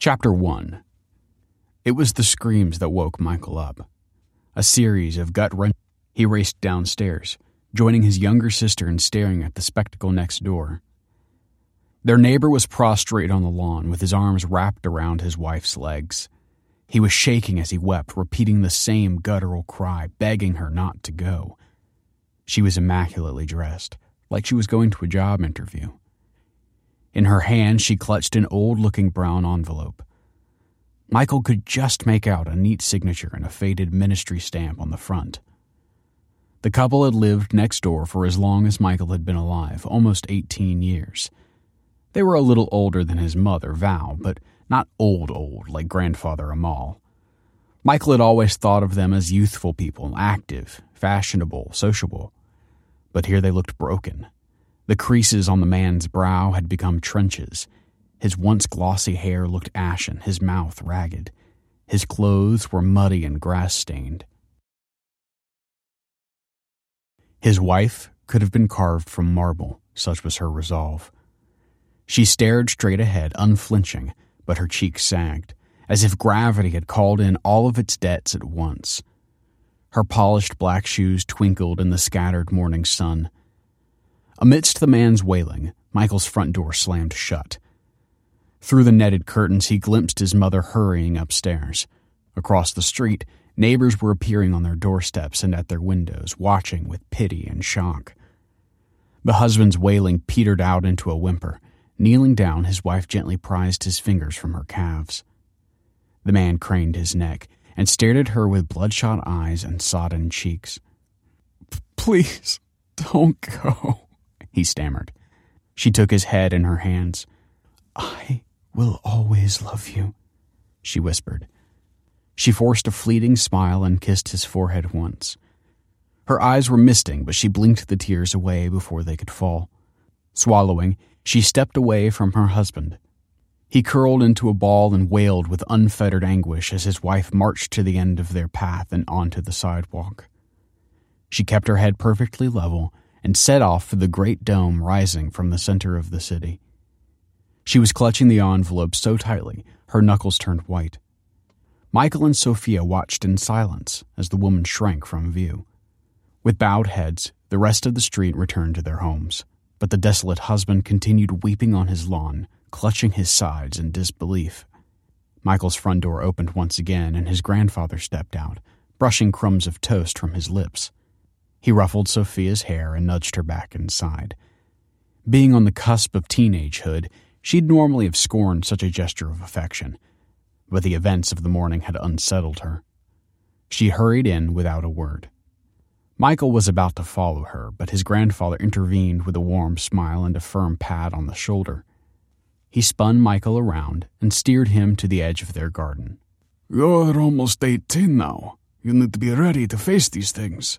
Chapter 1. It was the screams that woke Michael up. A series of gut-wrenching. He raced downstairs, joining his younger sister and staring at the spectacle next door. Their neighbor was prostrate on the lawn with his arms wrapped around his wife's legs. He was shaking as he wept, repeating the same guttural cry, begging her not to go. She was immaculately dressed, like she was going to a job interview. In her hand, she clutched an old-looking brown envelope. Michael could just make out a neat signature and a faded ministry stamp on the front. The couple had lived next door for as long as Michael had been alive, almost 18 years. They were a little older than his mother, Val, but not old like grandfather Amal. Michael had always thought of them as youthful people, active, fashionable, sociable. But here they looked broken. The creases on the man's brow had become trenches. His once glossy hair looked ashen, his mouth ragged. His clothes were muddy and grass-stained. His wife could have been carved from marble, such was her resolve. She stared straight ahead, unflinching, but her cheeks sagged, as if gravity had called in all of its debts at once. Her polished black shoes twinkled in the scattered morning sun. Amidst the man's wailing, Michael's front door slammed shut. Through the netted curtains, he glimpsed his mother hurrying upstairs. Across the street, neighbors were appearing on their doorsteps and at their windows, watching with pity and shock. The husband's wailing petered out into a whimper. Kneeling down, his wife gently prized his fingers from her calves. The man craned his neck and stared at her with bloodshot eyes and sodden cheeks. "Please, don't go," he stammered. She took his head in her hands. "I will always love you," she whispered. She forced a fleeting smile and kissed his forehead once. Her eyes were misting, but she blinked the tears away before they could fall. Swallowing, she stepped away from her husband. He curled into a ball and wailed with unfettered anguish as his wife marched to the end of their path and onto the sidewalk. She kept her head perfectly level and set off for the great dome rising from the center of the city. She was clutching the envelope so tightly, her knuckles turned white. Michael and Sophia watched in silence as the woman shrank from view. With bowed heads, the rest of the street returned to their homes, but the desolate husband continued weeping on his lawn, clutching his sides in disbelief. Michael's front door opened once again, and his grandfather stepped out, brushing crumbs of toast from his lips. He ruffled Sophia's hair and nudged her back inside. Being on the cusp of teenagehood, she'd normally have scorned such a gesture of affection, but the events of the morning had unsettled her. She hurried in without a word. Michael was about to follow her, but his grandfather intervened with a warm smile and a firm pat on the shoulder. He spun Michael around and steered him to the edge of their garden. "You're almost 18 now. You need to be ready to face these things."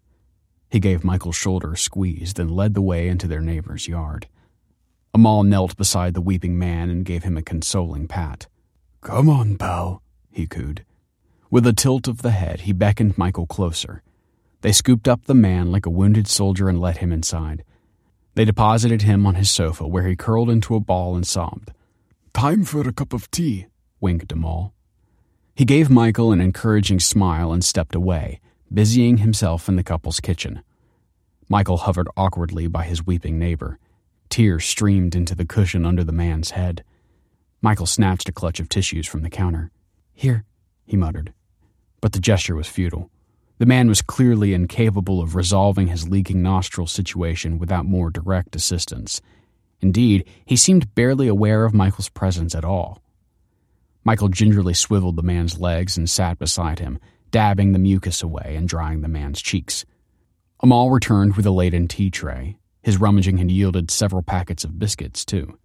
He gave Michael's shoulder a squeeze, then led the way into their neighbor's yard. Amal knelt beside the weeping man and gave him a consoling pat. "Come on, pal," he cooed. With a tilt of the head, he beckoned Michael closer. They scooped up the man like a wounded soldier and let him inside. They deposited him on his sofa, where he curled into a ball and sobbed. "Time for a cup of tea," winked Amal. He gave Michael an encouraging smile and stepped away, busying himself in the couple's kitchen. Michael hovered awkwardly by his weeping neighbor. Tears streamed into the cushion under the man's head. Michael snatched a clutch of tissues from the counter. "Here," he muttered. But the gesture was futile. The man was clearly incapable of resolving his leaking nostril situation without more direct assistance. Indeed, he seemed barely aware of Michael's presence at all. Michael gingerly swiveled the man's legs and sat beside him, dabbing the mucus away and drying the man's cheeks. Amal returned with a laden tea tray. His rummaging had yielded several packets of biscuits, too.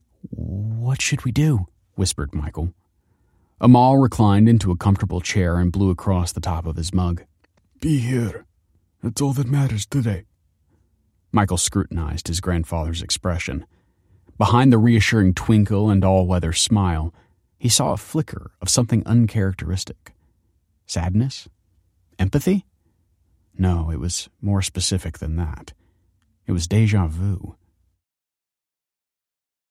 "What should we do?" whispered Michael. Amal reclined into a comfortable chair and blew across the top of his mug. "Be here. That's all that matters today." Michael scrutinized his grandfather's expression. Behind the reassuring twinkle and all-weather smile, he saw a flicker of something uncharacteristic. Sadness? Empathy? No, it was more specific than that. It was déjà vu.